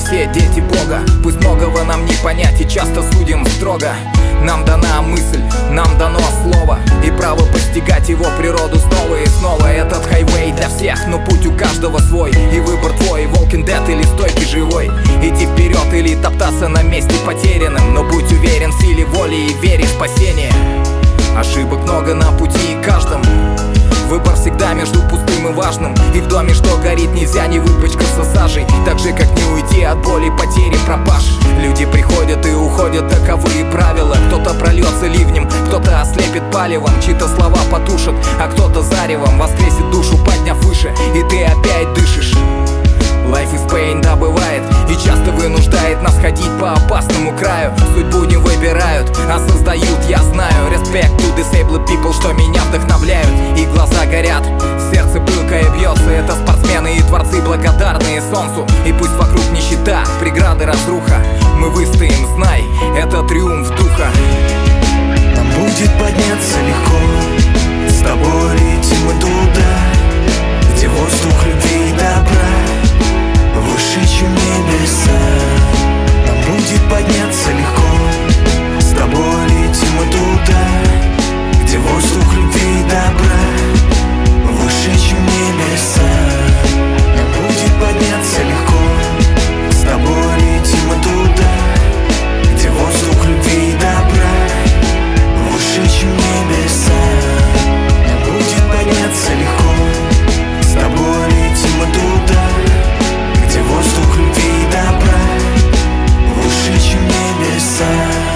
все дети Бога. Пусть многого нам не понять и часто судим строго. Нам дана мысль, нам дано слово и право постигать его природу снова и снова. Этот хайвей для всех, но путь у каждого свой. И выбор твой, Walking Dead или стойкий живой. Иди вперед или топтаться на месте потерянным. Но будь уверен в силе воли и вере в спасение. Ошибок много на пути и каждом. Выбор всегда между пустым и важным. И в доме, что горит, нельзя не выпачкаться сажей. Так же, как не уйти от боли, потери, пропаж. Люди приходят и уходят, таковы правила. Кто-то прольется ливнем, кто-то ослепит палевом. Чьи-то слова потушат, а кто-то заревом воскресит душу, подняв выше, и ты опять дышишь. Life is pain, да, бывает, и часто вынуждает нас ходить по опасному краю. Судьбу не выбирают, а создают, я знаю. Respect to disabled people, что меня вдохновляют. И глаза горят, сердце пылкое бьется. Это спортсмены и творцы, благодарные солнцу. И пусть вокруг нищета, преграды, разруха, мы выстоим, знай, это триумф духа. Нам будет подняться легко, с тобой летим мы туда, где воздух любви и добра выше, чем небеса. Нам будет подняться легко, с тобой летим мы туда, где воздух любви и добра выше, чем небеса. Нам будет подняться легко, с тобой летим мы туда, где воздух любви и добра выше, чем небеса. Нам будет подняться легко, с тобой летим мы туда, где воздух любви и добра выше, чем небеса.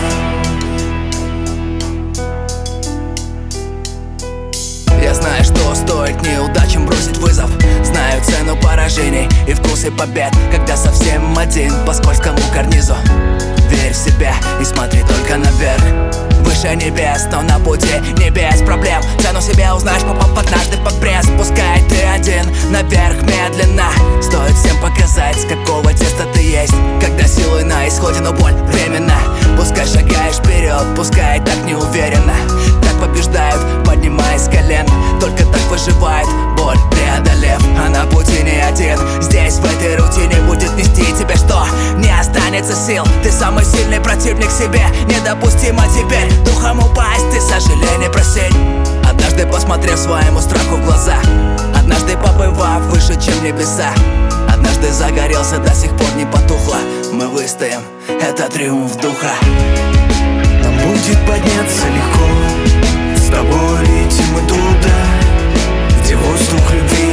Я знаю, что стоит неудачам бросить вызов. Знаю цену поражений и вкусы побед, когда совсем один по скользкому карнизу. Верь в себя и смотри только наверх, выше небес, но на пути не без проблем. Цену себе узнаешь, попав однажды под пресс. Пускай ты один, наверх медленно. Стоит всем показать, с какого теста ты есть. Когда силы на исходе, но боль временно. Пускай шагаешь вперед, пускай так не уверенно. Так побеждают, поднимаясь с колен. Только так выживает боль, преодолев. А на пути не один, здесь в этой рутине будет нести тебя что? Не останется сил, ты самый сильный противник себе. Недопустимо теперь духом упасть, ты сожаление просить. Однажды посмотрев своему страху в глаза, однажды побывав выше, чем небеса, однажды загорелся, до сих пор не потухло. Мы выстоим, это триумф духа. Нам будет подняться легко, с тобой летим мы туда, где воздух любви